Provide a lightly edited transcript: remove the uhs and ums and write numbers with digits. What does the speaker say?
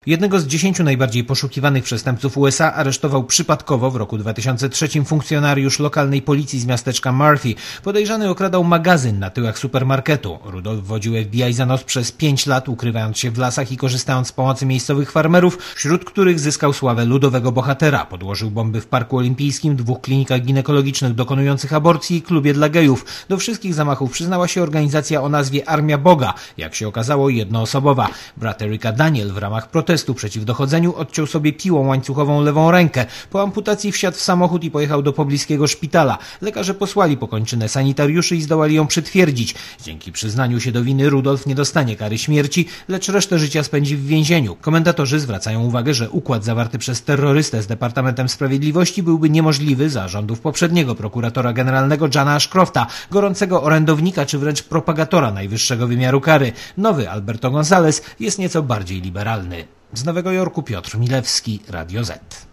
Jednego z 10 najbardziej poszukiwanych przestępców USA aresztował przypadkowo w roku 2003 funkcjonariusz lokalnej policji z miasteczka Murphy. Podejrzany okradał magazyn na tyłach supermarketu. Rudolph wodził FBI za nos przez 5 lat, ukrywając się w lasach i korzystając z pomocy miejscowych farmerów, wśród których zyskał sławę ludowego bohatera. Podłożył bomby w Parku Olimpijskim, 2 klinikach ginekologicznych dokonujących aborcji i klubie dla gejów. Do wszystkich zamachów przyznała się organizacja o nazwie Armia Boga, jak się okazało jednoosobowa. Brat Erika Daniel w ramach protestu przeciw dochodzeniu odciął sobie piłą łańcuchową lewą rękę. Po amputacji wsiadł w samochód i pojechał do pobliskiego szpitala. Lekarze posłali po kończynę sanitariuszy i zdołali ją przytwierdzić. Dzięki przyznaniu się do winy Rudolph nie dostanie kary śmierci, lecz resztę życia spędzi w więzieniu. Komentatorzy zwracają uwagę, że układ zawarty przez terrorystę z Departamentem Sprawiedliwości byłby niemożliwy za rządów poprzedniego prokuratora generalnego Johna Ashcrofta, gorącego orędownika czy wręcz propagatora najwyższego wymiaru kary. Nowy Alberto González jest nieco bardziej liberalny. Z Nowego Jorku Piotr Milewski, Radio Z.